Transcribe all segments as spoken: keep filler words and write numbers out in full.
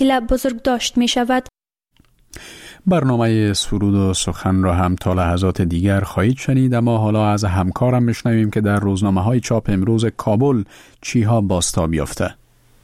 بزرگ داشت می شود. برنامه سرود و سخن را هم تا لحظات دیگر خواهید شنید، اما حالا از همکارم بشنویم که در روزنامه‌های چاپ امروز کابل چیها بازتاب یافته.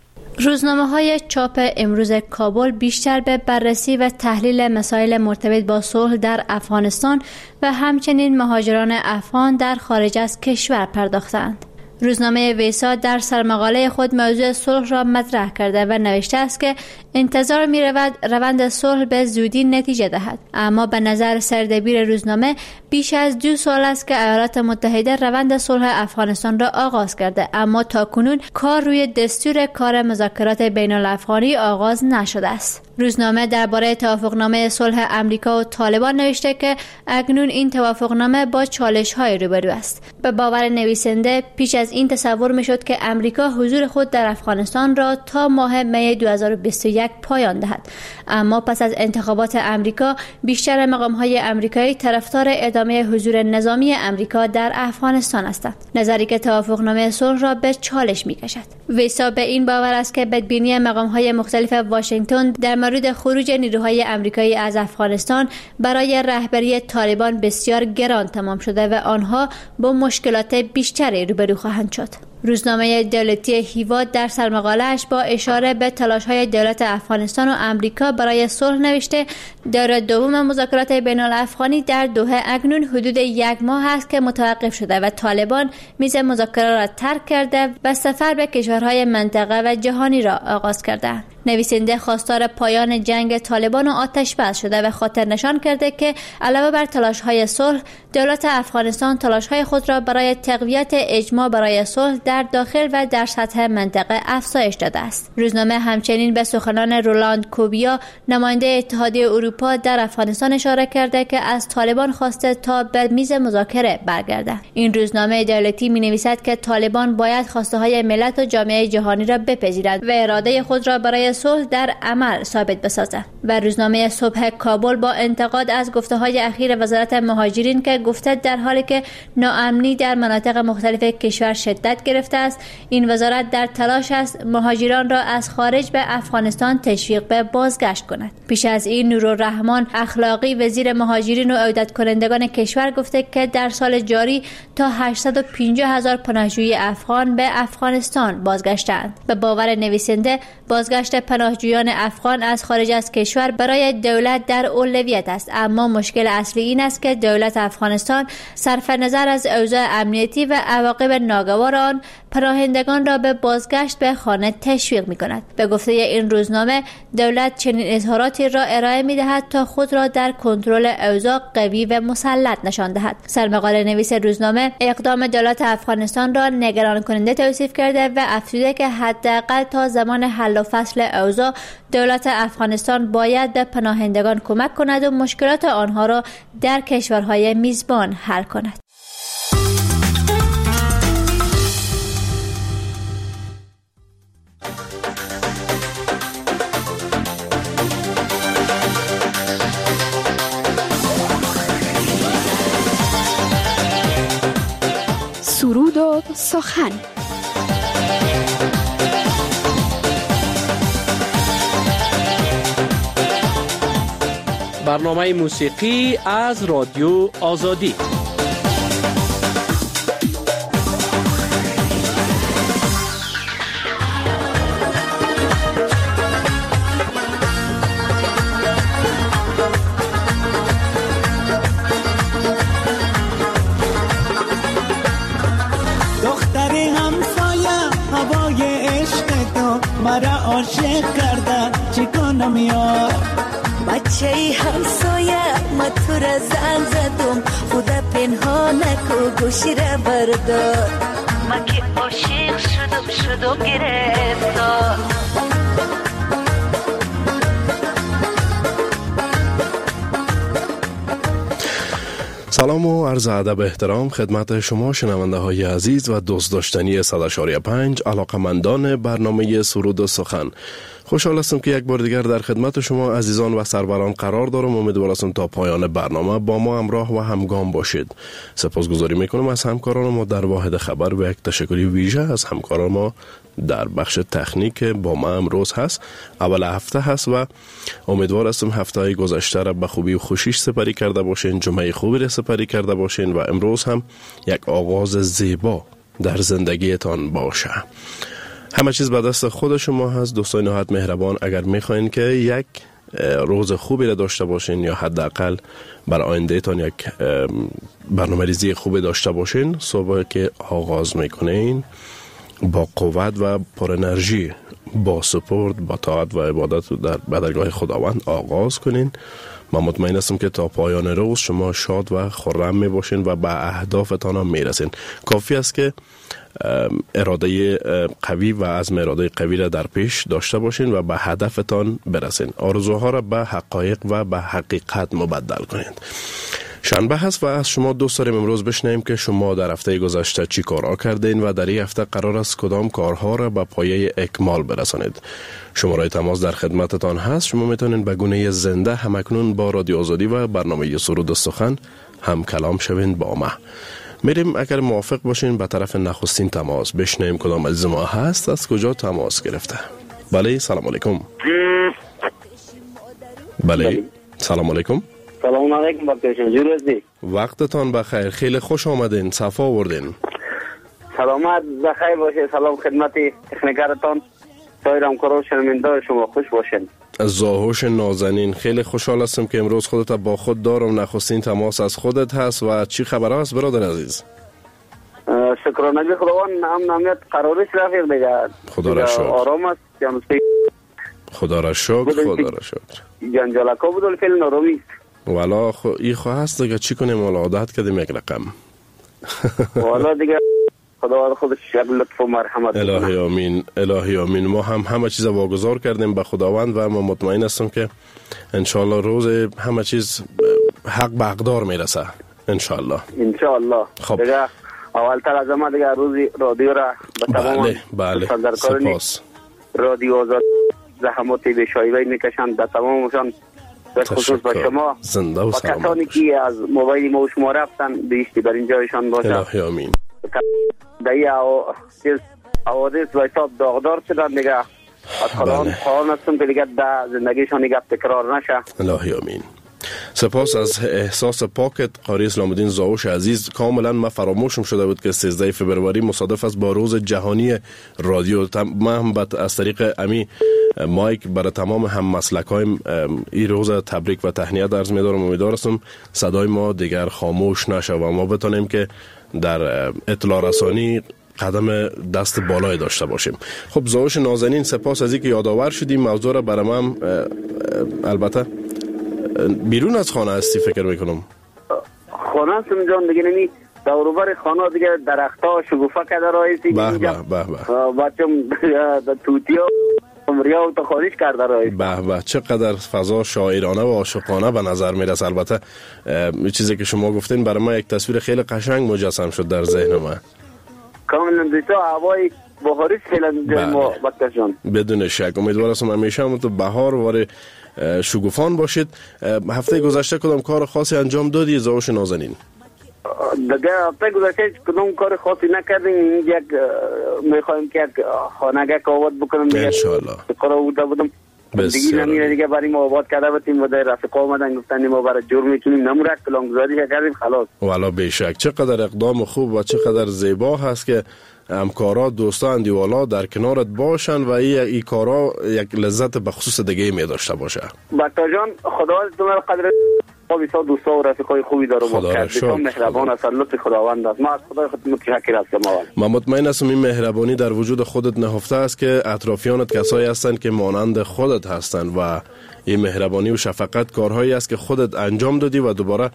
روزنامه‌های چاپ امروز کابل بیشتر به بررسی و تحلیل مسائل مرتبط با صلح در افغانستان و همچنین مهاجران افغان در خارج از کشور پرداختند. روزنامه ویسا در سرمقاله خود موضوع صلح را مطرح کرده و نوشته است که انتظار می رود روند صلح به زودی نتیجه دهد، اما به نظر سردبیر روزنامه بیش از دو سال است که ایالات متحده روند صلح افغانستان را آغاز کرده، اما تاکنون کار روی دستور کار مذاکرات بین الافغانی آغاز نشده است. روزنامه درباره توافقنامه صلح امریکا و طالبان نوشته که اکنون این توافقنامه با چالش‌های روبرو است. به باور نویسنده پیش از این تصور می‌شد که امریکا حضور خود در افغانستان را تا ماه می دو هزار و بیست و یک پایان دهد، اما پس از انتخابات امریکا بیشتر مقام‌های امریکایی طرفدار ادامه حضور نظامی امریکا در افغانستان هستند، نظری که توافقنامه صلح را به چالش می‌کشد. ویسا به این باور است که بدبینی مقام‌های مختلف واشنگتن در مورد خروج نیروهای امریکایی از افغانستان برای رهبری طالبان بسیار گران تمام شده و آنها با مشکلات بیشتری روبرو خواهند شد. روزنامه دولتی هیوا در سرمقاله‌اش با اشاره به تلاش‌های دولت افغانستان و امریکا برای صلح نوشته دوره دوم مذاکرات بین الافغانی در دوحه اکنون حدود یک ماه است که متوقف شده و طالبان میز مذاکره را ترک کرده و سفر به کشورهای منطقه و جهانی را آغاز کرده. نویسنده خواستار پایان جنگ طالبان و آتش بس شده و خاطر نشان کرده که علاوه بر تلاش‌های صلح، دولت افغانستان تلاش‌های خود را برای تقویت اجماع برای صلح در داخل و در سطح منطقه افزایش داده است. روزنامه همچنین به سخنان رولاند کوبیا، نماینده اتحادیه اروپا در افغانستان اشاره کرده که از طالبان خواسته تا به میز مذاکره برگردند. این روزنامه دولتی می‌نویسد که طالبان باید خواسته‌های ملت و جامعه جهانی را بپذیرد و اراده خود را برای صلح در عمل ثابت بسازد. و روزنامه صبح کابل با انتقاد از گفته‌های اخیر وزارت مهاجرین که گفته در حالی که ناامنی در مناطق مختلف کشور شدت گرفته است، این وزارت در تلاش است مهاجران را از خارج به افغانستان تشویق به بازگشت کند. پیش از این نورالرحمن اخلاقی وزیر مهاجرین و عودت کنندگان کشور گفته که در سال جاری تا هشتصد و پنجاه هزار پناهجوی افغان به افغانستان بازگشتند. به باور نویسنده بازگشت پناهجویان افغان از خارج از کشور برای دولت در اولویت است، اما مشکل اصلی این است که دولت افغانستان صرف نظر از اوضاع امنیتی و عواقب ناگوار آن پناهندگان را به بازگشت به خانه تشویق می‌کند. به گفته این روزنامه دولت چنین اظهاراتی را ارائه می‌دهد تا خود را در کنترل اوضاع قوی و مسلط نشان دهد. سرمقاله نویس روزنامه اقدام دولت افغانستان را نگران کننده توصیف کرده و افزوده که حداقل تا زمان حل و فصل اوضاع دولت افغانستان باید به پناهندگان کمک کند و مشکلات آنها را در کشورهای میزبان حل کند. سرود و سخن. برنامه موسیقی از رادیو آزادی. دختری همسایه هوای عشق تو مرا عاشق کرده، چی کنم یار؟ بچه همسایه ما تو را زن زدم، خدا پنهان نکو گوشی را بردار، ما که عاشق شدم شدم گرفتار. سلام و عرض ادب احترام خدمت شما شنونده های عزیز و دوست داشتنی صد و پنج علاقمندان برنامه سرود و سخن. خوشحال هستم که یک بار دیگر در خدمت شما عزیزان و سروران قرار دارم. امیدوار هستم تا پایان برنامه با ما همراه و همگام باشید. سپاسگزاری میکنم از همکاران ما در واحد خبر و یک تشکری ویژه از همکاران ما در بخش تکنیک با ما امروز هست. اول هفته هست و امیدوار هستم هفته گذشته را به خوبی و خوشیش سپری کرده باشین، جمعه خوبی را سپری کرده باشین و امروز هم یک آغاز زیبا در زندگیتان باشه. همه چیز به دست خود شما هست. دوستان نهایت مهربان، اگر میخواین که یک روز خوبی را داشته باشین یا حداقل بر آینده تان یک برنامه‌ریزی خوبی داشته باشین، صبح که آغاز میکنین با قوت و پر انرژی، با سپورت، با طاعت و عبادت در درگاه خداوند آغاز کنین. من مطمئن هستم که تا پایان روز شما شاد و خرم می باشین و به اهدافتان هم می رسین. کافی است که اراده قوی و عزم اراده قوی را در پیش داشته باشین و به هدفتان برسین. آرزوها را به حقایق و به حقیقت مبدل کنید. شنبه هست و از شما دوست داریم امروز بشنویم که شما در هفته گذشته چی کارها کردین و در این هفته قرار است کدام کارها را به پایه اکمال برسانید. شماره تماس در خدمتتان هست. شما میتونین به گونه زنده همکنون با رادیو آزادی و برنامه سرود سخن هم کلام شوین با ما. میریم اگر موافق باشین به طرف نخستین تماس بشنویم کدام عزیز ما هست، از کجا تماس گرفته. بله، سلام علیکم. بله، سلام علیکم. سلام علیکم بابتشان، جور هستی؟ وقتتان بخیر، خیلی خوش آمدین، صفا آوردین. سلامت بخیر باشه. سلام خدمت تکنیکرتان، سایر همکاران شنونده شما خوش باشین. زاهوش نازنین، خیلی خوشحال هستم که امروز خودت با خود دارم. نخستین تماس از خودت هست و چی خبر است برادر عزیز؟ شکرانه به خداوند، هم نمیت قرارش رفیق دیگه. خدا را شکر. آرام است. خدا را شکر. خدا را شکر. جنجالکا بود الفیل نروی. والا خو ای خو هست دیگه، چی کنیم؟ والا عادت کردیم یک رقم. والا دیگه خداوند خودش یک لطف و مرحمت. الهی آمین، الهی آمین. ما هم همه چیز واگذار کردیم به خداوند و ما مطمئن هستم که انشالله روز همه چیز حق به حقدار میرسه انشالله. انشالله. خب دیگه اولتر از همه دیگه روزی رادیو را به تمام بله بله سپاس. رادیو آزاد زحمات بیشایوه میکشند، به تمامشان به خصوص به شما زنده و سلامت کسانی که از موبایل ما و شما رفتن بیشتی بر اینجایشان باشه. الهی آمین. دیگه حوادث و حساب داغدار شدن دیگه، از خداوند خواهان هستم که دیگه در زندگیشان دیگه تکرار نشه. الهی آمین. سپاس از احساس پاکت قاری اسلام الدین زاوش عزیز. کاملا ما فراموشم شده بود که سیزده فوریه مصادف است با روز جهانی رادیو. ما هم از طریق امی مایک برای تمام هم مسلکایم این روز تبریک و تهنیت عرض می‌دارم. امیدوار هستم صدای ما دیگر خاموش نشه و ما بتونیم که در اطلاع رسانی قدم دست بالای داشته باشیم. خب زاوش نازنین، سپاس از اینکه یادآور شدیم. موضوع را برام هم البته بیرون از خانه هستی فکر میکنم. خانه هستم جان دیگه، نمی دوروبر خانه دیگه درخت‌ها شکوفه کرده رایستی. به به به به. بچم توتیا عمریا و تخاریش کرده رایستی. به به، چقدر فضا شاعرانه و عاشقانه به نظر میرسه. البته چیزی که شما گفتین برای ما یک تصویر خیلی قشنگ مجسم شد در ذهن من. کاملا دیتا هوای بهاری خیلی ما بکشان. بدون شک امیدوار هستم همیشه هم تو بهار واره شگوفان باشید. هفته گذشته کدام کار خاصی انجام دادی زاوش نازنین؟ دیگه هفته گذشته کدام کار خاصی نکردیم. یک میخوایم که یک خانگه که آباد بکنم دیگه انشالله. قرار بوده بودم دیگه نمیره دیگه برای ما آباد کرده بودیم و در رفقا آمدن گفتن ما برای جور میتونیم نمورد کلانگذاری کردیم خلاص. والا بیشک چقدر اقدام خوب و چقدر زیبا هست که همکارا دوستا اندیوالا در کنارت باشن و این ای کارا یک لذت بخصوص دیگه می داشته باشه. بکتا جان خداوند تو مرا قدر ما بیسا دوستا و رفیقای خوبی دارم و بیسا مهربان است. لطف خداوند است. ما از خدای خود متشکر هستم. من مطمئن هستم این مهربانی در وجود خودت نهفته است که اطرافیانت کسایی هستند که مانند خودت هستند و این مهربانی و شفقت کارهایی است که خودت انجام دادی و دوباره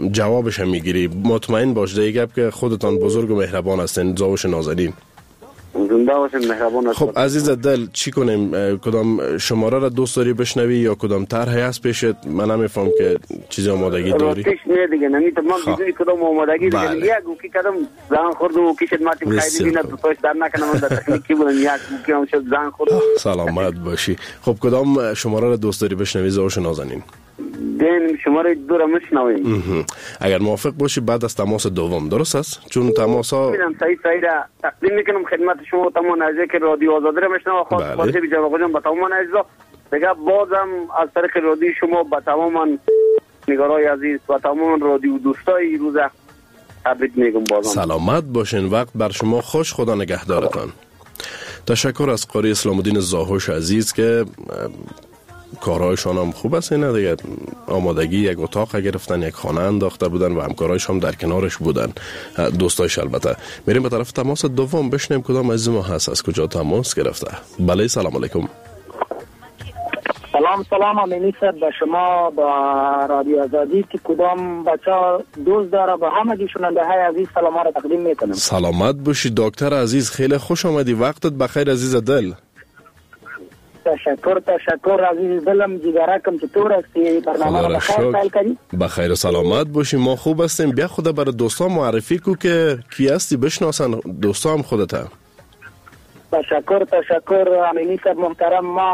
جوابش هم میگیری. مطمئن باش دیگه گپ که خودتان بزرگ و مهربان هستین زاوش نازنین. زنده باشین، مهربان هستید. خب عزیز دل چی کنیم؟ کدام شماره را دوست داری بشنوی یا کدام طرحی هست پیشت؟ من نمیفهم که چیز آمادگی داری. پیش نه دیگه نمیتونم من بدون کدام آمادگی دیگه یک گوکی کدام زنگ خورد و کی خدمت خیلی بینه تو توش در نکنم در تکنیکی بودم یک گوکی هم شد زنگ خورد. سلامت باشی. خب کدام شماره را دوست داری بشنوی زوش نازنین؟ بین شماره دو را میشنویم. اگر موافق باشی بعد از تماس دوم، درست است؟ چون تماس ها میدم صحیح صحیح را تقدیم میکنم خدمت شما تمام نازه که رادیو آزادی را میشنوم. خاص خاصی بی جواب جان با تمام نازه دیگه بازم از طریق رادیو شما با تمام نگارای عزیز و تمام رادیو دوستای روز تبریک میگم. بازم سلامت باشین، وقت بر شما خوش، خدا نگهدارتان. تشکر از قاری اسلام الدین زاهوش عزیز که کارهایشان هم خوب است، نه دیگه آمادگی یک اتاق گرفتن، یک خانه انداخته بودن و همکارایش هم در کنارش بودن، دوستایش. البته میریم به طرف تماس دوم بشنیم کدام عزیز ما هست، از کجا تماس گرفته. بله سلام علیکم. سلام سلام امینی صاحب به شما، با رادیو آزادی که کدام بچه دوست داره با همه شنونده های عزیز سلام ها را تقدیم میکنم. سلامت باشی دکتر عزیز، خیلی خوش آمدی، وقتت بخیر عزیز دل. تشکر تشکر عزیز دلم، جگرکم چطور هستی؟ برنامه را بخیر سال کنی؟ بخیر و سلامت باشی، ما خوب هستیم. بیا خدا برای دوستان معرفی کو که کی هستی، بشناسن دوستان هم خودت. تشکر تشکر امینی صاحب محترم، ما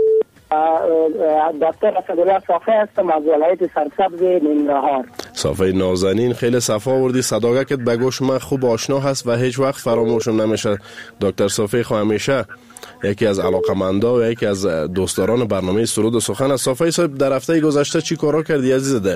دکتر اسدالله صافی هستم از ولایت سرسبز ننگرهار. صافی نازنین، خیلی صفا آوردی، صداقتت به گوش من خوب آشنا هست و هیچ وقت فراموشم نمیشه. دکتر صافی خو همیشه یکی از علاقمندا و یکی از دوستداران برنامه سرود و سخن است. صافی صاحب در هفته گذشته چی کارا کردی عزیز دل؟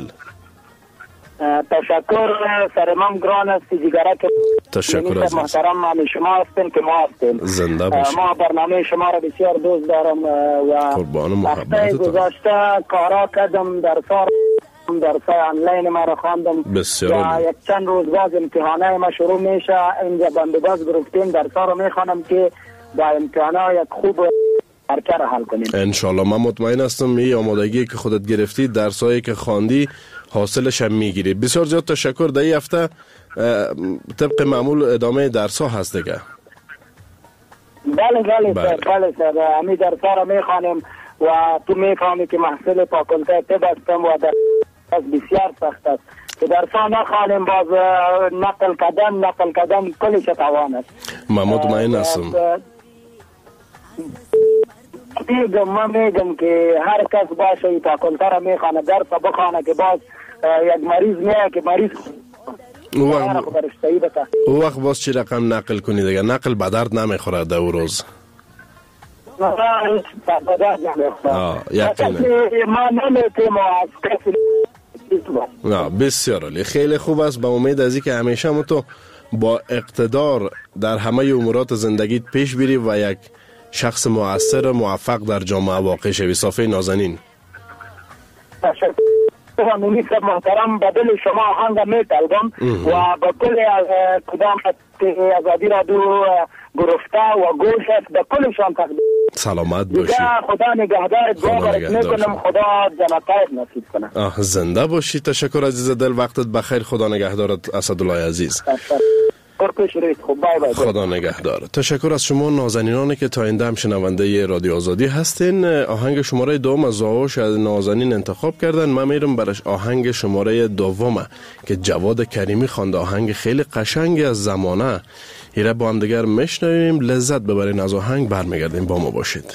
تشکر سرمام گران است جگرک. تشکر عزیز محترم، ما شما هستین که ما هستیم. زنده باشی. ما برنامه شما را بسیار دوست دارم و قربان محبتتان. هفته گذشته کارا کردم، درسار درسای آنلاین ما را خواندم. بسیار یک چند روز باز امتحانای ما شروع میشه، اینجا بندوباز گرفتیم، درسا را میخوانم که با امتحانای یک خوب حرکت را حل کنیم انشالله. من مطمئن هستم این آمادگی که خودت گرفتی، درسایی که خواندی حاصلش هم میگیری. بسیار زیاد تشکر. در این هفته طبق معمول ادامه درس‌ها هست دیگه. بله بله بله بله سر امی درس‌ها را میخوانیم و تو میفهمی که محصول فاکولته طب هستم و درس بسیار سخت است که درس‌ها نخوانیم، باز نقل کردن نقل کردن کلش توان است. من مطمئن هستم. میگم من میگم که هر کس باشه فاکولته را میخوانه، درس بخوانه که باز یک مریض میاد که مریض او وقت, او وقت باز چی رقم نقل کنی دیگه؟ نقل به درد نمیخوره در او روز. نه به درد نمیخوره. یقینا ما نمیتیم از کسی. نه بسیار عالی، خیلی خوب است. به امید از اینکه همیشه ما تو با اقتدار در همه امورات زندگیت پیش بری و یک شخص مؤثر موفق در جامعه واقع شوی. صافی نازنین. تشکر. امینی صاحب محترم، به دل شما آهنگ میطلبم و به کل کدام آزادی را دو گرفته و گوش است به کلشان تقدیم. سلامت باشی. خدا نگهدار، دعا برات میکنم، خدا جنت نصیب کنه. آه زنده باشی. تشکر عزیز دل، وقتت بخیر، خدا نگهدارت اسدالله عزیز. خدا نگهدار. تشکر از شما نازنینانی که تا این دم شنونده رادیو آزادی هستین. آهنگ شماره دوم از زاوش نازنین انتخاب کردن. من میرم برش آهنگ شماره دومه که جواد کریمی خوانده، آهنگ خیلی قشنگی از زمانه. ایره با هم دیگر میشنویم، لذت ببرین از آهنگ، برمیگردیم با ما باشید.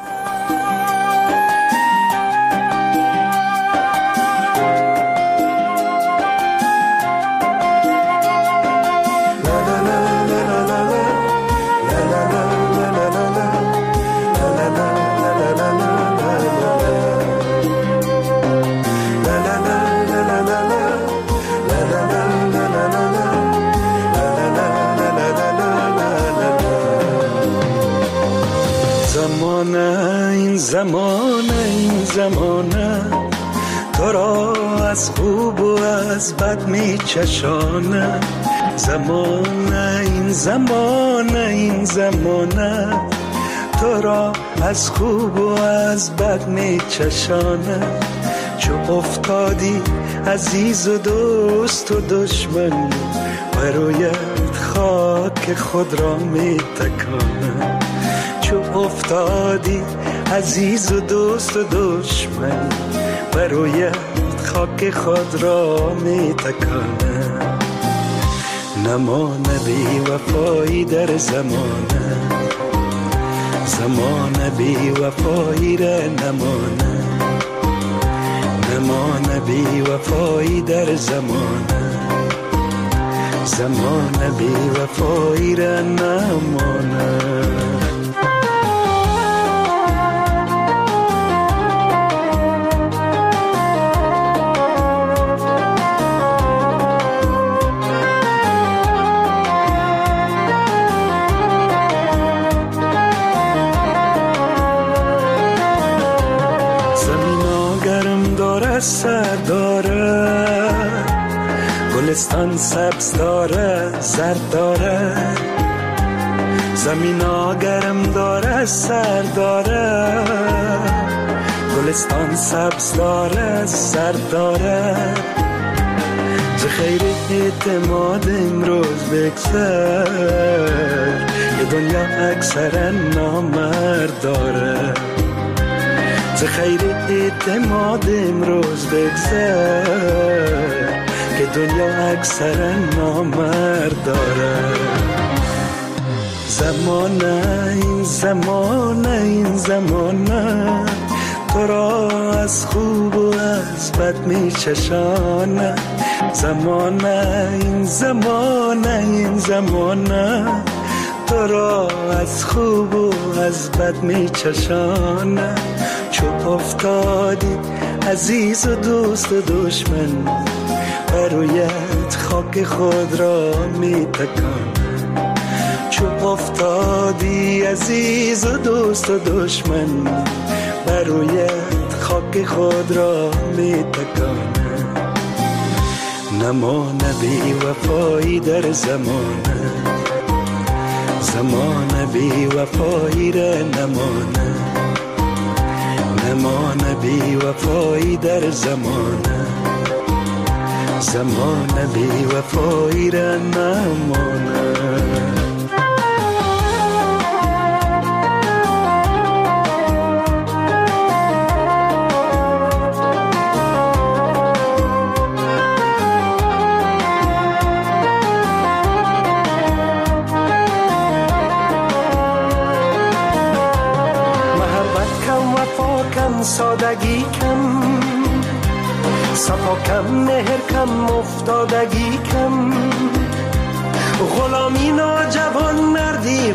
زمانه این زمانه تو را از خوب و از بد می چشانه، زمانه این زمانه این زمانه تو را از خوب و از بد می چشانه. چو افتادی عزیز و دوست و دشمن برویت خاک خود را می تکانم چو افتادی عزیز و دوست و دشمن برویت خاک خود را می تکانم نمانه بی وفایی در زمانه زمانه بی وفایی را نمانه نمانه بی وفایی در زمانه زمانه بی وفایی را نمانه سر داره گلستان سبز داره زرد داره زمین ها گرم داره سر داره گلستان سبز داره زرد داره ز خیر اعتماد امروز بگذر یه دنیا اکثر نامرد داره ز خیر اعتماد امروز بگذر که دنیا اکثر نامرد داره زمانه این زمانه این زمانه تو را از خوب و از بد می چشانه زمانه این زمانه این زمانه تو را از خوب و از بد می چشانه چو افتادی عزیز و دوست و دشمن برویت خاک خود را می تکانه چو افتادی عزیز و دوست و دشمن برویت خاک خود را می تکانه نمانه بی وفایی در زمانه زمانه بی وفایی را نمانه نمانه بی وفایی در زمانه زمانه بی وفایی را نمانه سادگی کم صفا کم مهر کم افتادگی کم غلامی ناجوان مردی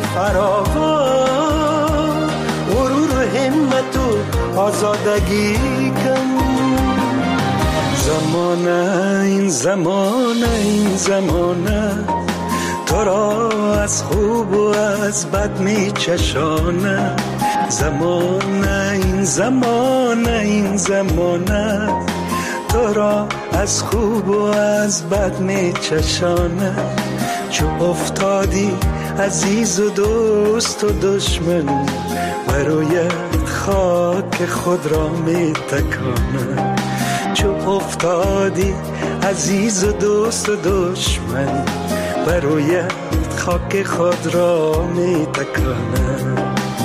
فراوان غرور و همت و آزادگی کم زمانه این زمانه این زمانه تو را از خوب و از بد می چشانه زمانه این زمانه این زمانه تو را از خوب و از بد می چشانه چو افتادی عزیز و دوست و دشمن برویت خاک خود را می تکانه چو افتادی عزیز و دوست و دشمن برویت خاک خود را می تکانه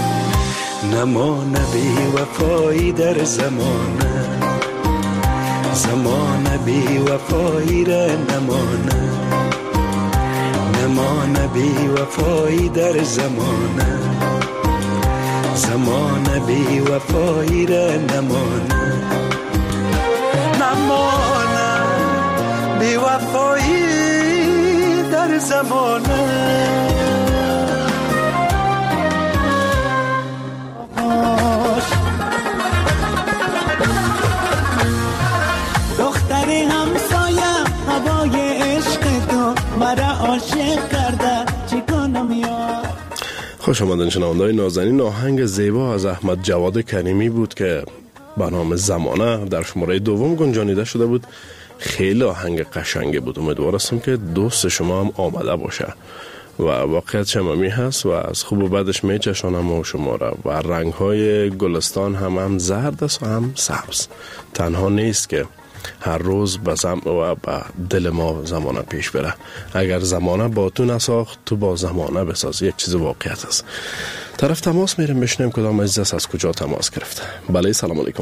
نمانه بی وفایی در زمانه زمانه بی وفایی را نمانه نمانه بی وفایی در زمانه زمانه بی وفایی را نمانه نمانه بی وفایی در زمانه دختری همسایه هوای عشق تو مرا عاشق کرده چی کنم یار. خوش آمدین شنونده‌های نازنین. آهنگ زیبا از احمد جواد کریمی بود که به نام زمانه در شماره دوم گنجانیده شده بود. خیلی آهنگ قشنگی بود. امیدوارم که دوست شما هم آمده باشه و واقعیت شمامی هست و از خوب و بدش میچشانم و شما را و رنگ های گلستان هم هم زرد است و هم سبز. تنها نیست که هر روز به زم و به دل ما زمانه پیش بره. اگر زمانه با تو نساخت تو با زمانه بساز. یک چیز واقعیت است. طرف تماس میریم بشنیم کدام عزیز است از کجا تماس گرفته. بله سلام علیکم.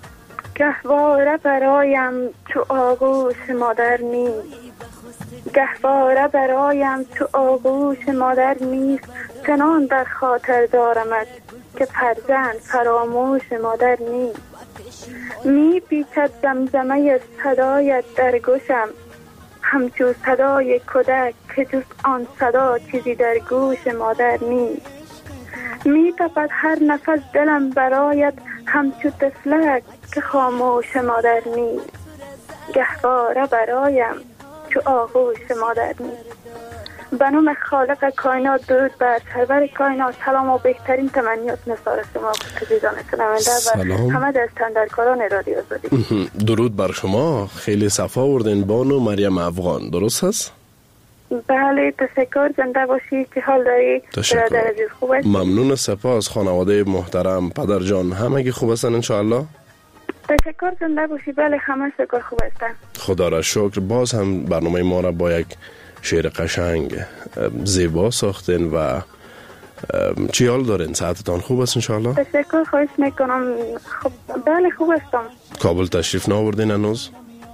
گهواره برایم تو آغوش مادر نیست، گهواره برایم تو آغوش مادر نیست، چنان در خاطر دارمت که فرزند فراموش مادر نیست. می پیچد زمزمه صدایت در گوشم، همچو صدای کودک که جز آن صدا چیزی در گوش مادر نیست. می تپد هر نفس دلم برایت همچو طفلک که خاموش مادر نیست، گهواره برایم تو آغوش مادر نیست. به نام خالق کائنات درود بر سرور کائنات. سلام و بهترین تمنیات نثار شما عزیزان شنونده و همه دستاندرکاران رادیو آزادی. درود بر شما. خیلی صفا آوردین بانو مریم افغان، درست هست؟ بله تشکر. زنده باشی. که حال داری برادر عزیز؟ خوب هستی؟ ممنون. سپاس. خانواده محترم پدر جان همگی خوب هستن ان شاء الله؟ تشکر. زنده باشی. بله همه شکر خوب هستن. خدا را شکر. باز هم برنامه ما را با یک شعر قشنگ زیبا ساختین و چی حال دارین؟ ساعتتان خوب است ان شاء الله؟ تشکر. خواهش میکنم. خب بله خوب هستم. کابل تشریف نآوردین هنوز؟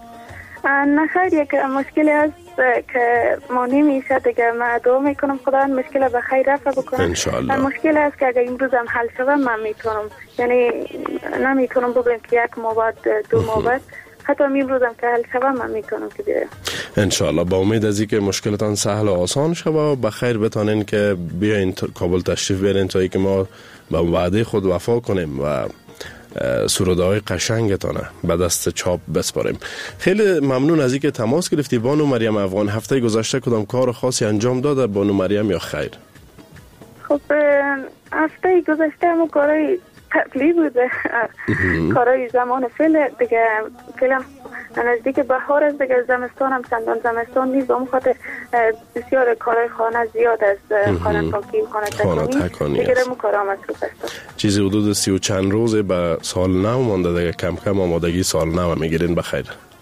نه خیر، یک مشکلی هست که ما نمیشه دیگه. من دعا میکنم خدا این مشکل به خیر رفع بکنه انشاءالله. مشکل هست که اگر امروز هم حل شده من میتونم، یعنی نمیتونم بگم که یک ماه بعد دو ماه بعد، حتی امروز هم که حل شده من میتونم که بیایم انشاءالله. با امید از اینکه مشکلتان سهل و آسان شود و به خیر بتانین که بیاین کابل تشریف بیارین تا اینکه ما به وعده خود وفا کنیم و سرودهای قشنگتانه به دست چاپ بسپاریم. خیلی ممنون از اینکه تماس گرفتی بانو مریم افغان. هفته گذشته کدام کار خاصی انجام داده بانو مریم یا خیر؟ خب هفته گذشته همون کارهای تقلیب بوده، کارهای زمان فعل دیگه. فعلا نزدیک بهار است دیگه، زمستان هم چندان زمستان نیست، به خاطر بسیار کارهای خانه زیاد از خانه پاکی و خانه تکانی دیگه دمو کارا مصروف هستم. چیزی حدود سی و چند روزه به سال نو مانده دیگه، کم کم آمادگی سال نو میگیرین بخیر؟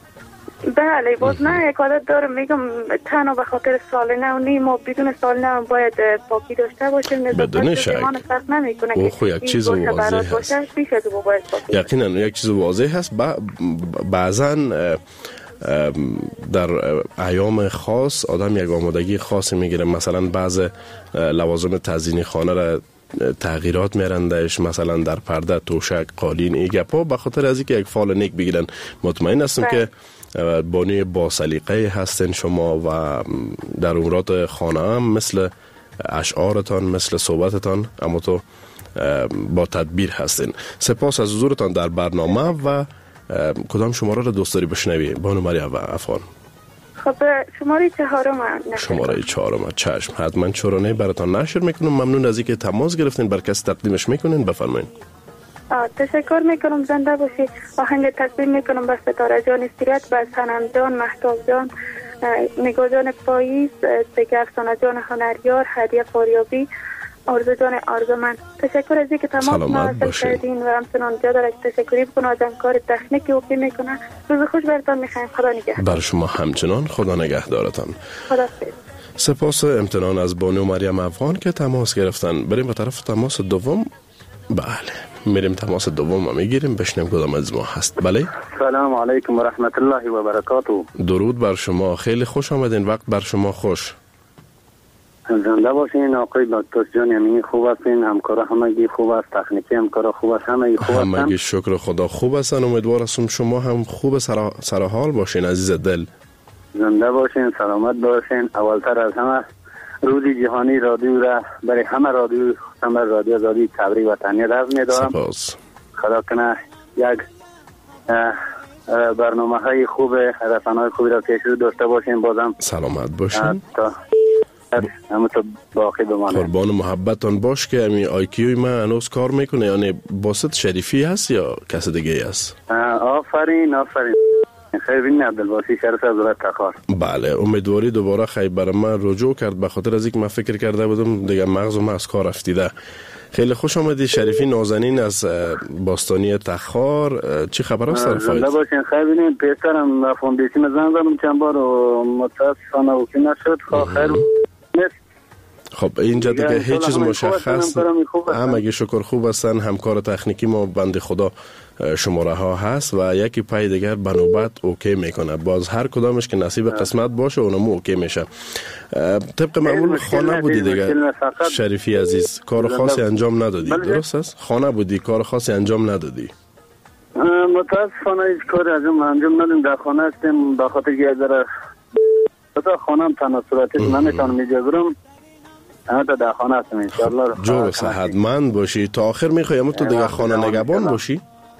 بله باز نه یک عادت دارم میگم تنها به خاطر سال نو نیم و بدون سال نو باید پاکی داشته باشیم. بدون شک فرق نمیکنه او خو یک چیز واضح هست. یقینا یک چیز واضح هست. بعضا در ایام خاص آدم یک آمادگی خاصی میگیره، مثلا بعض لوازم تزیینی خانه را تغییرات میرندش، مثلا در پرده، توشک، قالین، ای گپا، به خاطر از اینکه یک فال نیک بگیرن. مطمئن هستم که بانی با سلیقه هستین شما و در امورات خانه هم مثل اشعارتان، مثل صحبتتان، اما تو با تدبیر هستین. سپاس از حضورتان در برنامه و کدام شماره را دوست داری بشنوی بانو مریم افغان؟ خب شماره چهارم. شماره چهارم. چشم، حتما چورانه براتان نشر میکنم. ممنون از اینکه تماس گرفتین، بر کس تقدیمش میکنین. بفرمایید. تشکر میکنم. زنده باشی. آهنگ تقدیم میکنم به ستاره جان استریت، به سنم جان، مهتاب جان، نگاه جان پاییز، دیگه افسانه جان هنریار، هدیه فاریابی، آرزو جان آرزومند. تشکر از اینکه تمام موصل کردین و همچنان جا داره تشکری بکنم از همکار تکنیکی او که میکنه. روز خوش براتون میخوایم. خدا نگهدار. بر شما همچنان. خدا نگهدارتان. خدا سپاس امتنان از بانو مریم افغان که تماس گرفتن. بریم به طرف تماس دوم. بله میریم تماس دوم میگیریم، بشنیم کدام از ما هست. بله سلام علیکم و رحمت الله و برکاته. درود بر شما. خیلی خوش آمدین. وقت بر شما خوش. زنده باشین آقای دکتر جان. یعنی خوب هستین؟ همکارا همگی خوب است؟ تکنیکی همکارا خوب است؟ همگی خوب هستن؟ همگی شکر خدا خوب هستن. امیدوار هستم شما هم خوب سر سر حال باشین عزیز دل. زنده باشین، سلامت باشین. اولتر از همه روز جهانی رادیو را برای همه رادیو، همه رادیو آزادی تبریک و تهنیت عرض می‌دارم. سپاس. خدا کنه یک برنامه های خوب، رسانه‌های خوبی را پیش رو داشته باشین. بازم سلامت باشین. تا همه تو باقی بمانه. قربان محبتان باش. که امی آی کیوی من هنوز کار میکنه؟ یعنی باسط شریفی هست یا کس دیگه هست؟ آفرین آفرین. خیر بین عبدالباسی شرف از ولایت تخار. بله امیدواری دوباره خیلی برای من رجوع کرد به خاطر از اینکه من فکر کرده بودم دیگه مغزم از کار افتیده. خیلی خوش آمدی شریفی نازنین از باستانی تخار. چی خبر است طرف زنده باشین. خیر بینید پیشترم فوندیشن زن زدم چند بار و متاسفانه اوکی نشد. خیر نیست. خب اینجا دیگه هیچ چیز مشخص هم اگه شکر خوب هستن. همکار تکنیکی ما بنده خدا شماره ها هست و یکی پای دیگر بنوبت اوکی میکنه. باز هر کدامش که نصیب قسمت باشه اونمو اوکی میشه. طبق معمول خانه بودی دیگه شریفی عزیز، کار خاصی انجام ندادی درست است؟ خانه بودی کار خاصی انجام ندادی؟ متاسفانه هیچ کاری انجام انجام ندادیم. در خانه هستیم به خاطر یه ذره تا خانه هم تنها صورتش نمیتونم اینجا برم. اما تا در خانه هستم انشاءالله. جور صحتمند باشی. تا آخر میخوایم تو دیگه خانه نگهبان باشی؟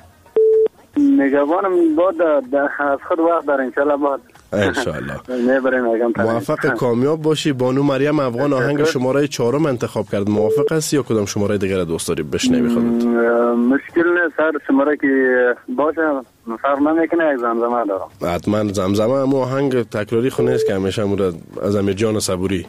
نگهبانم بعد از خود وقت داره انشاءالله بعد انشاءالله. موفق کامیاب باشی. بانو مریم افغان آهنگ شماره چهارم انتخاب کرد. موافق هستی یا کدام شماره دیگر دوست داری بشنوی خودت؟ مشکل نیست هر شماره که باشه فرق نمیکنه. یک زمزمه دارم. حتما زمزمه. اما آهنگ تکراری خو نیست که همیشه مورد از امیر جان صبوری.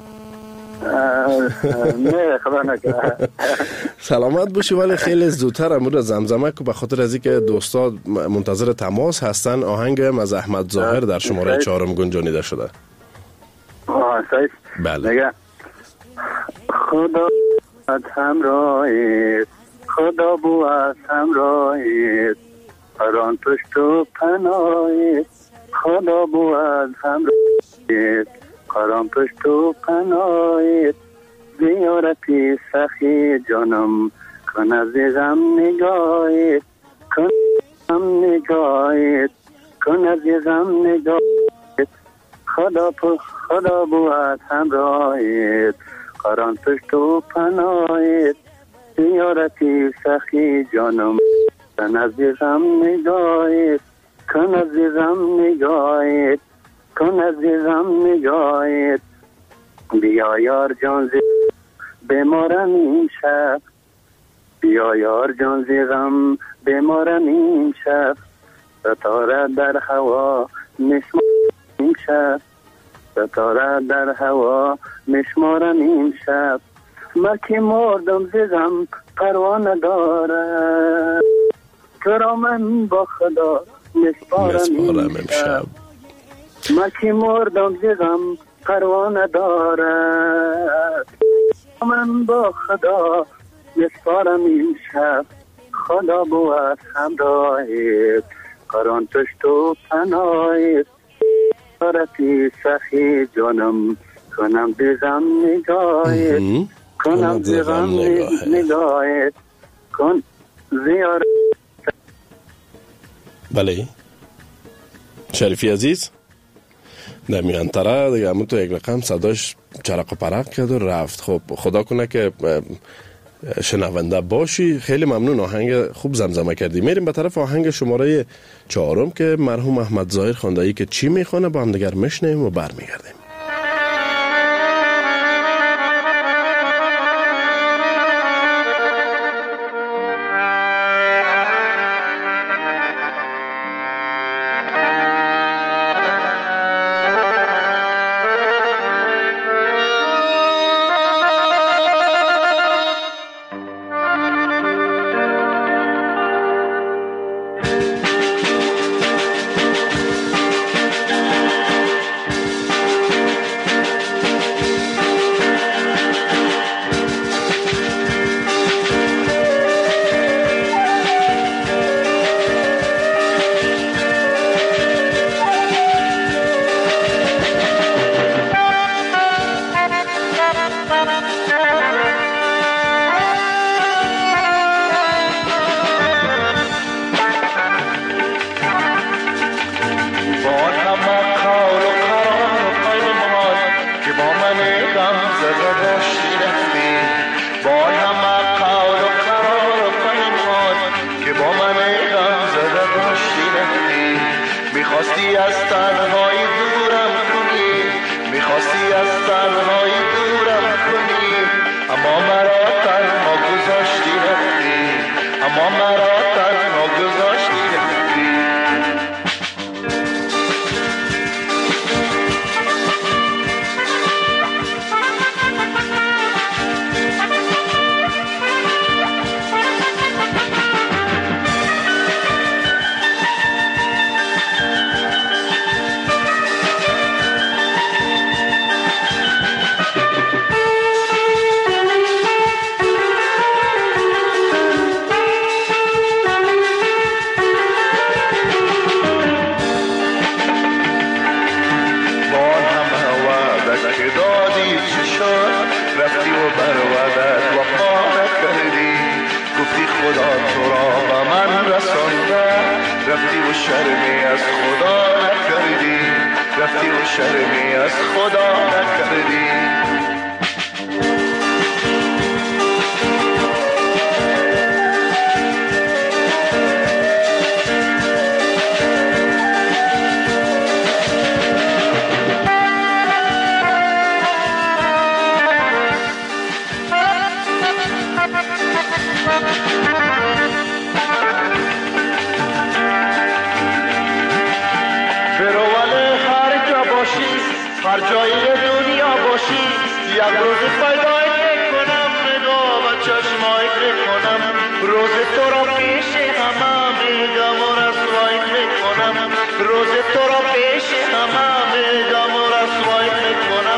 نه خدا نکنه. سلامت باشی. ولی خیلی زودتر امور زمزمه که به خاطر از اینکه دوستا منتظر تماس هستن آهنگ از احمد ظاهر در شماره چهارم گنجانیده شده. آه صحیح. بله. خدا از همراهت، خدا بو از همراهت، هران پشت و پناهت، خدا بو از همراهت، قرام پشت و پناهت، زیارتی سخی جانم کن از غم نگاهت، کن غم نگاهت، کن از غم نگاهت، خدا پشت خدا بود همراهت، قرام پشت و پناهت، زیارتی سخی جانم کن از غم نگاهت، کن از غم نگاهت، کن عزیزم نگاهت، بیا یار جان زی بمارم این شب، بیا یار جان زی غم بمارم این شب، ستاره در هوا مشمارم این شب، ستاره در هوا مشمارم این شب، ما که مردم زی غم پروانه داره، کرا من با خدا مشمارم این شب، ما که مردم زیغم پروانه دارد، من با خدا نسپارم این شب، خدا بود همراهت، قرآن پشت و پناهت، دارتی سخی جانم کنم زیغم نگاهت، کنم زیغم نگاهت، کن زیارت. بله شریفی عزیز در میانتره دیگه همون تو یک رقم صداش چرق و پرق کرد و رفت. خب خدا کنه که شنونده باشی. خیلی ممنون. آهنگ خوب زمزمه کردی. میریم به طرف آهنگ شماره چهارم که مرحوم احمد ظاهر خوانده‌ای که چی میخونه با هم دیگر میشنیم و برمیگردیم. رفتی و شرمی از خدا نکردی رفتی و شرمی از خدا نکردی هر جای دنیا باشی یک روز پیدای کنم نگاه و چشمای کنم روز تو را پیش همه میگم و رسوای کنم روز تو را پیش همه میگم و رسوای کنم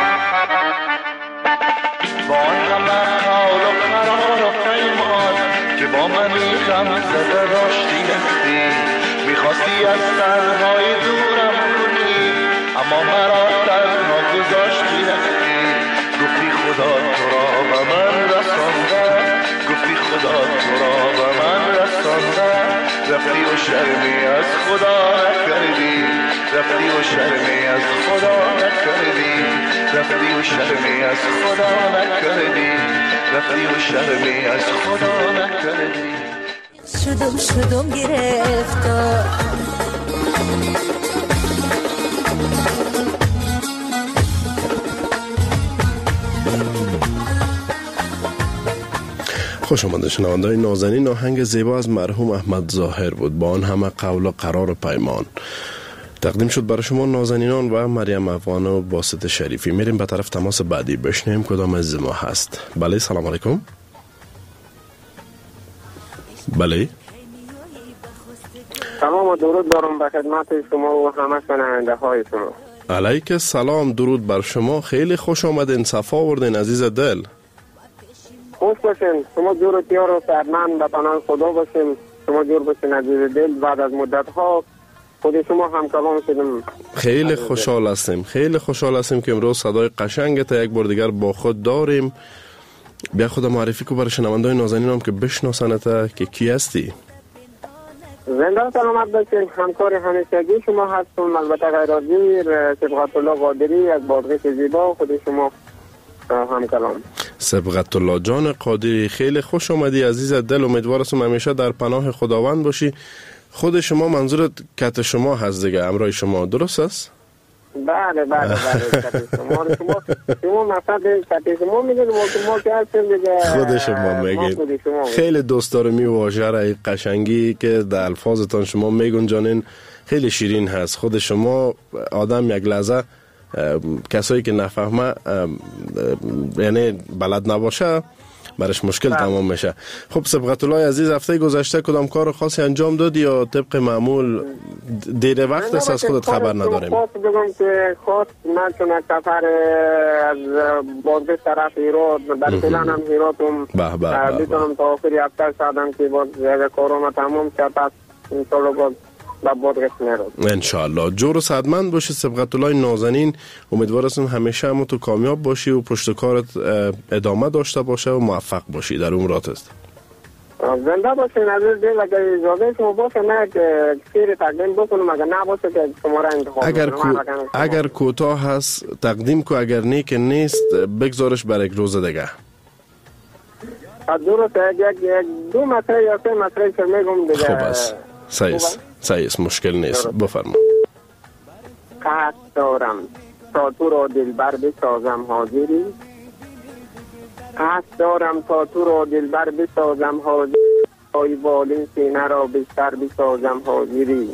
با آن همه قول و قرار و پیمان که با من غم زده داشتی نستی میخواستی از سرهای دورم کنی اما مرا تنها گذاشتی رفتی گفتی خدا تو را به من رسانده گفتی خدا تو را به من رسانده رفتی و شرمی از خدا نکردی رفتی و شرمی از خدا نکردی رفتی و شرمی از خدا نکردی رفتی و شرمی از خدا نکردی شدم شدم گرفتار خوش آمده شنونده‌های نازنین. آهنگ زیبا از مرحوم احمد ظاهر بود با آن همه قول و قرار و پیمان تقدیم شد برای شما نازنینان و مریم افغان و باسط شریفی. میریم به طرف تماس بعدی بشنیم کدام از ما هست. بله سلام علیکم. بله سلام و درود دارم به خدمت شما و همه شنونده های شما. علیک السلام، درود بر شما. خیلی خوش آمدین، صفا آوردین عزیز دل. خوش باشین، شما جور و تیار و سرمند به پناه خدا باشین. شما جور باشین عزیز دل. بعد از مدت ها خود شما هم کلام شدیم. خیلی خوشحال هستیم، خیلی خوشحال هستیم که امروز صدای قشنگت یک بار دیگر با خود داریم. بیا خود معرفی کو برای شنونده‌های نازنین هم که بشناسنت که کی هستی. زنده سلامت باشین. همکار همیشگی شما هستم، البته غیر از سبقت الله قادری از بادغیس زیبا. خود شما هم کلام. سبقت الله جان قادری، خیلی خوش آمدی عزیز دل. امیدوارم همیشه در پناه خداوند باشی. خود شما منظورت کت شما هست دیگه، امرای شما درست است؟ بله بله بله کت شما شما شما مثلا کت شما میگید ما که هستیم دیگه خود شما میگید. خیلی دوست دارم این واژه را، قشنگی که در الفاظتان شما میگنجانین خیلی شیرین هست. خود شما آدم یک لحظه کسایی که نفهمه یعنی بلد نباشه برش مشکل تمام میشه. خب سبقت الله عزیز، هفته گذشته کدام کار خاصی انجام دادی یا طبق معمول دیر وقت است از خودت خبر نداریم؟ خاص بگم که خاص من چون سفر از بازگشت طرف هیرات در فیلان هم هیراتم بیتونم تا آخری هفته شدم که باز کارم تمام شد. پس انشالله باز انشاءالله جور و صحتمند باشی سبقت الله نازنین. امیدوار هستم همیشه هم تو کامیاب باشی و پشت کارت ادامه داشته باشه و موفق باشی در امورات است. زنده باشین عزیز دل. اگر اجازه شما باشه نه که شیر تقدیم بکنم، اگر نه باشه که شما را انتخاب اگر کو... اگر کوتاه هست تقدیم کو، اگر نه که نیست بگذارش برای یک روز دیگه. درست یک دو مطرح یا سه مطرح که میگم دیگه. خوب است، صحیح است، صحیح است، مشکل نیست. بفرما. قصد دارم تا تو را دلبر بسازم حاضری، قصد دارم تا تو را دلبر بسازم حاضری، پای بالین سینه را بستر بسازم حاضری،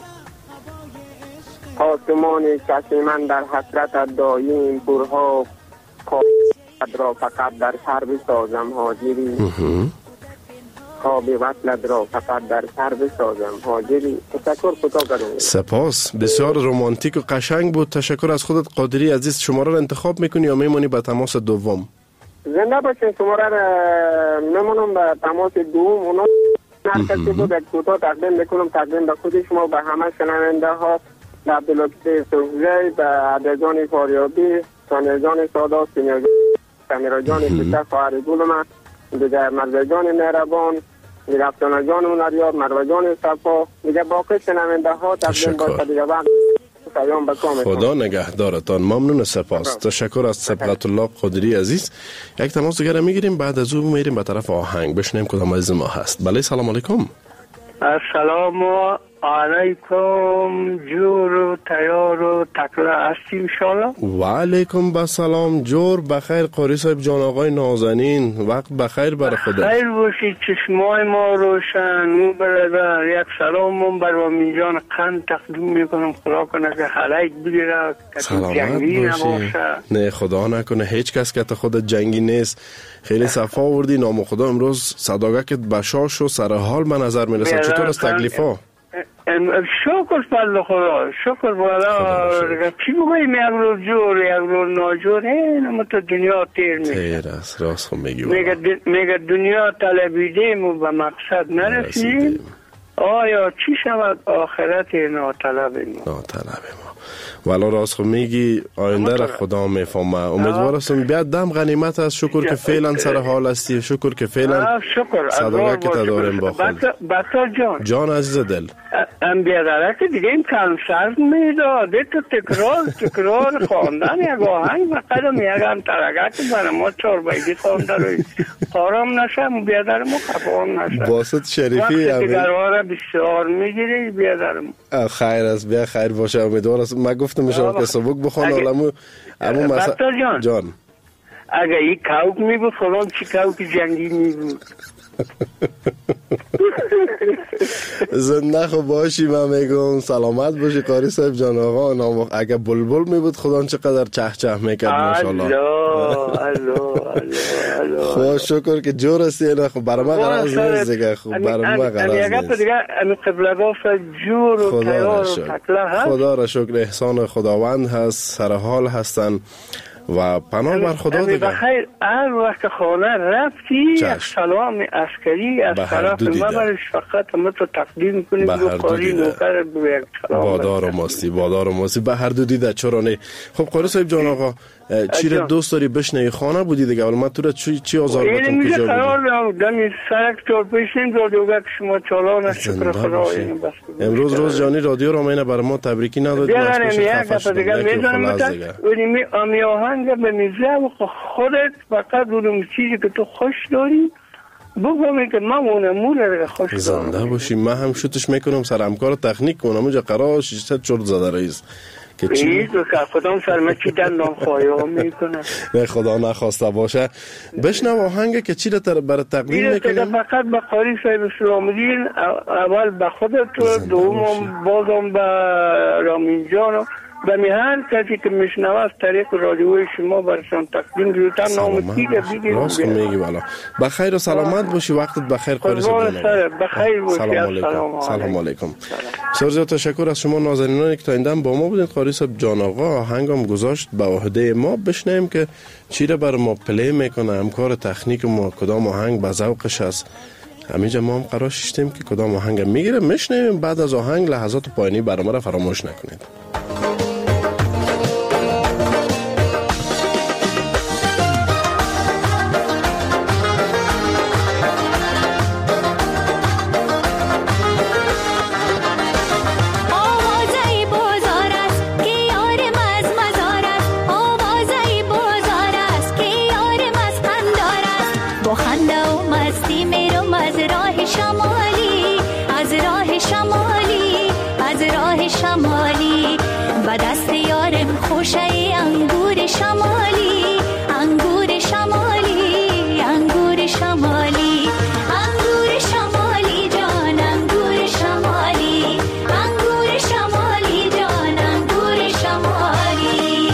آسمان کسی من در حسرت دایم پرها قد را فقط در سر بسازم حاضری، خواب وصلت را فقط در سر بسازم حاضری. تشکر کوتاه کردم. سپاس، بسیار رمانتیک و قشنگ بود. تشکر از خودت قادری عزیز. شماره را انتخاب میکنی یا میمونی به تماس دوم؟ زنده باشین. شماره را میمونم به تماس دوم. اونا هر کسی بود یک کوتاه تقدیم میکنم، تقدیم به خود شما، به همه شنونده ها، به عبداللطیف سوزی، به عبدالجان فاریابی، سانیجان سادا، سمیرجان سمیرجان پیتا خواهر گلم، دیگر مرزجان مهربان، میگه افسانه جان اونریاد، مروه جان صفا، میگه باقی شنونده ها تقدیم باشه دیگه وقت سلام بکام. خدا نگهدارتان. ممنون، سپاس. تشکر از سبقت الله قادری عزیز. یک تماس دیگه میگیریم، بعد از اون میریم به طرف آهنگ بشنیم کدام از ما هست. بله سلام علیکم. السلام علیکم جور و تیار و تکله هستی انشالله. و علیکم بسلام جور بخیر. قاری صاحب جان آقای نازنین وقت بخیر بر خدا. خیر باشید، چشمای ما روشن. مو برادر یک سلام بر وامین جان قند تقدیم میکنم، خدا کنه که حلایق بگیره، سلامت باشی. نه خدا نکنه، هیچ کس که خود جنگی نیست. خیلی صفا آوردی، نام خدا امروز صداقت بشاش و سر حال به نظر میرسه. چطور است تکلیفا؟ شکر فضل خدا، شکر بالا. چی بگویم یک روز جور یک روز ناجور، اینم تو دنیا تیر میشه. تیر است، راست خود میگی. میگه دنیا طلبیدیم و به مقصد نرسیدیم، آیا چی شود آخرت ناطلب ما؟ ناطلب ما والا راست خود میگی. آینده را خدا میفهمه. امیدوار هستم بیاد دم غنیمت است. شکر که فعلا سر حال هستی، شکر که فعلا صداقت که داریم با خود. بطا جان جان عزیز دل، ام بیادره که دیگه این کنسرت میداده تو تکرار تکرار خواندن یک آهنگ و قدم یک هم ترگت برای ما چار بیدی خونده روی خارم نشم بیادر ما خفام نشم. باسط شریفی وقت دیگرواره بسیار میگیری بیادر ما. خیر است، بیا خیر باشه. امیدوار است. من گفتم میشم که سبک بخوان علمو امو مثلا جان جان اگه این کوک می بود فلان چی کوک جنگی می بود. زنده خوب باشی. من میگم سلامت باشی قاری صاحب جان آقا. نام اگه بلبل می بود خدا چقدر چه چه میکرد ماشاءالله. الله الله الله. خدا شکر که جور هستی. نه خب برای من غرض نیست دیگه. خب برای من غرض نیست دیگه. امی قبلگاه جور و تیار و تکله هست. خدا را شکر، احسان خداوند هست، سر حال هستن و پناه بر خدا دیگه. بخیر. هر وقت خانه رفتی یک سلام عسکری از طرف ما برش فقط همه تو تقدیم کنیم. به هر دو دیده بادار و ماستی بادار و ماستی به هر دو دیده. چرا نه. خب قاری صاحب جان آقا چی را دوست داری بشنوی؟ خانه بودی دیگه ولی من تو را چی چی آزار بتون کجا بودی؟ اینجا قرار دادم سرک طور پیشیم رادیوگه که شما چالان است. شکر خدا. امروز روز جانی رادیو را مینه برای ما تبریکی نداد. بیارم یک دفعه دیگه میزنم ولی می آهنگ به میزه و خودت فقط اون چیزی که تو خوش داری بگومی که من اون موله رو خوش دارم. زنده باشی. من هم شوتش میکنم سر همکار تکنیک کنم اونجا قرار شیشت چرت زده رئیس که چی؟ خدا سرمه چی دندان خواهی ها میکنه. نه خدا نخواسته باشه. بشنو آهنگ که چی را برای تقدیم میکنیم؟ فقط به قاری صاحب سلامدین، اول به خودت، دوم بازم به رامین جان و می هر کسی که میشنوه از طریق رادیوی شما برشان تقدیم گیرتن نام تیگه بگیریم. راست میگی والا. بخیر و سلامت باشی. وقتت بخیر قاری صاحب جان. بخیر باشی. سلام علیکم. سلام علیکم. سرزیاد تشکر از شما نازنینانی که تا این دم با ما بودید. قاری صاحب جان آقا آهنگم گذاشت به عهده ما. بشنیم که چی را بر ما پلی میکنه. همکار تکنیک ما کدام آهنگ به ذوقش است. همینجا ما هم قرار شدیم که کدام آهنگ میگیره. میشنیم بعد از آهنگ لحظات پایانی برنامه را فراموش نکنید. شمالی و دست یارم خوشه انگور شمالی انگور شمالی انگور شمالی انگور شمالی جان انگور شمالی انگور شمالی جان انگور شمالی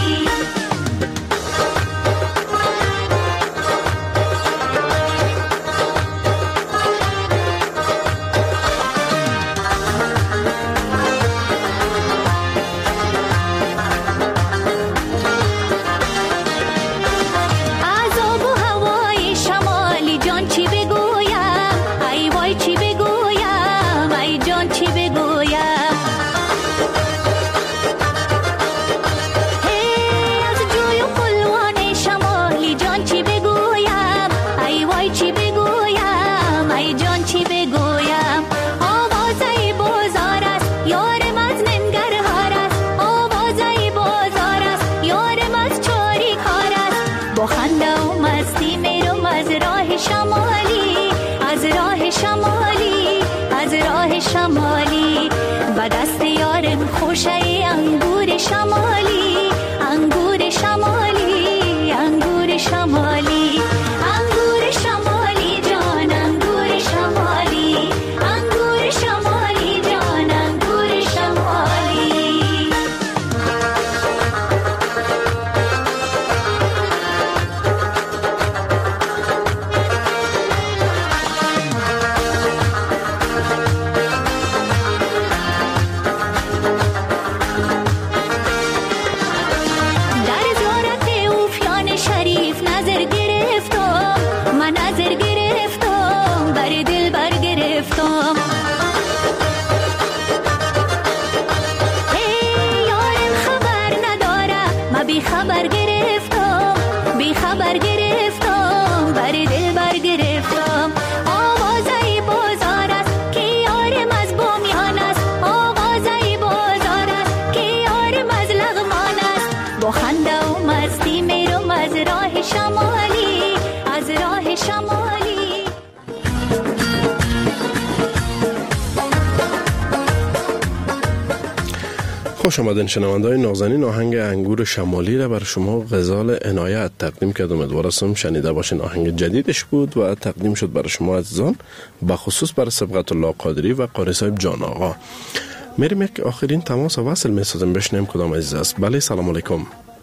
خوش آمدین شنونده‌های نازنین. آهنگ انگور شمالی را بر شما غزال عنایت تقدیم کرد. امیدوارم شنیده باشین. آهنگ جدیدش بود و تقدیم شد برای شما عزیزان، بخصوص برای سبقت الله قادری و قاری صاحب جان آقا. میریم یک آخرین تماس و وصل میسازیم، بشنیم کدام عزیز است. بله سلام علیکم.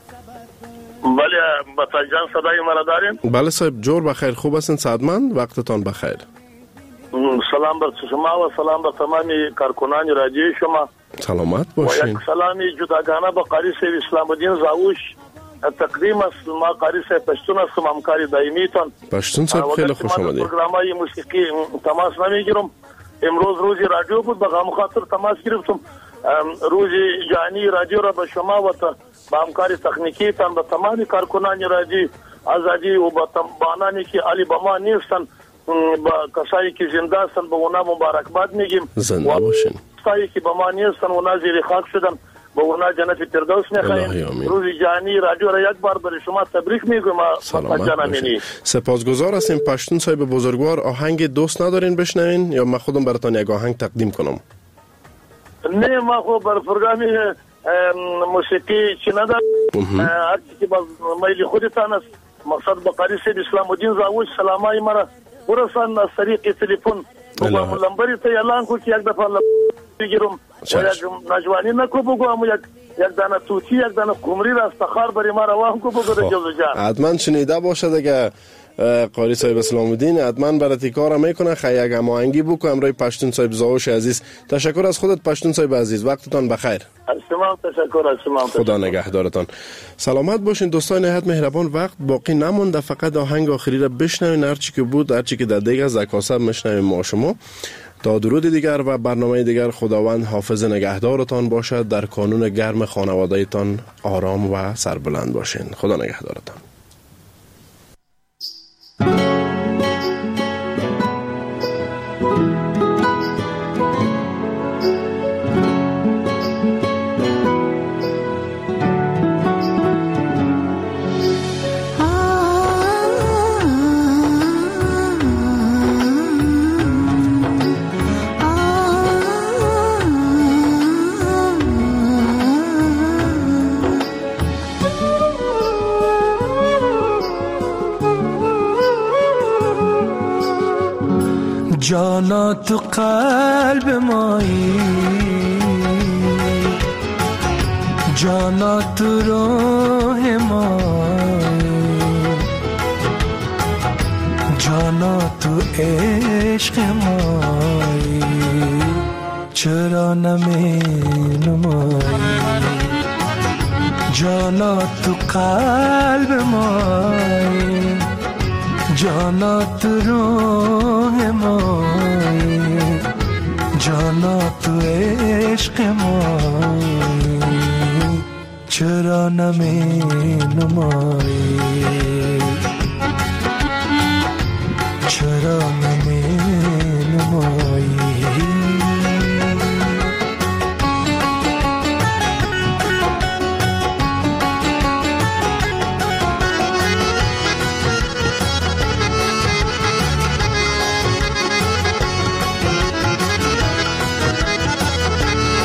بله بطا جان صدای مرا دارین؟ بله صاحب جور بخیر، خوب هستین؟ سعادتمند، وقتتان بخیر. سلام بر شما و سلام بر تمامی کارکنان رادیوی شما. سلامت و باشین. یک سلامی جداگانه به قاری صاحب اسلام الدین زاوش تقدیم است. ما قاری صاحب پشتون هستم، همکاری دائمیتان. پشتون صاحب خیلی خوش آمدید. پروگرامای موسیقی تماس نمیگیرم. امروز روزی رادیو بود، به غم خاطر تماس گرفتم. روزی جانی رادیو را به شما و به همکاری تکنیکی تان به تمامی کارکنان رادیو آزادی و به بانانی که علی با ما نیستن، با کسایی که زنده هستن به اونا مبارکباد میگیم. زنده باشین. کسایی که به ما نیستن اونا زیر خاک شدن به اونا جنت فردوس میخوایم. روزی جانی رادیو را یک بار برای شما تبریک میگم. سلامت باشین. سپاسگزار هستیم. پشتون صاحب بزرگوار، آهنگ دوست ندارین بشنوین یا من خودم براتون یک آهنگ تقدیم کنم؟ نه ما خود بر پروگرامی موسیقی چی ندارم. هرچی که با میل خودتان است. مقصد با قاری صاحب اسلام الدین زاوش سلامای مرا برسان از طریق تلفن و لمبری تا اعلان کو که یک دفعه بگیرم و یک نجوانی نکو بگوام، یک یک دانه توتی یک دانه قمری را استخار بری ما روان کو بگو جلو جان. حتما شنیده باشه دیگه قاری صاحب اسلام الدین، حتما برات کار میکنه. خیلی یک هماهنگی بکو امروز پشتون صاحب زاوش عزیز. تشکر از خودت پشتون صاحب عزیز، وقتتان بخیر. شما تشکر از شما. خدا نگهدارتان. سلامت باشین دوستان نهایت مهربان. وقت باقی نمونده، فقط آهنگ آخری را بشنوین. هر چی که بود، هر چی که در دیگه زکاسب میشنویم ما شما. تا درود دیگر و برنامه دیگر، خداوند حافظ نگهدارتان باشد. در کانون گرم خانواده‌تان آرام و سربلند باشین. خدا نگهدارتان. جانا تو قلب مایی، جانا تو روح مایی، جانا تو عشق مایی، چرا نمی نمایی؟ جانا تو قلب مایی، جانا تو روح مایی، جانا تو عشق مایی، چرا نمی نمایی؟ چرا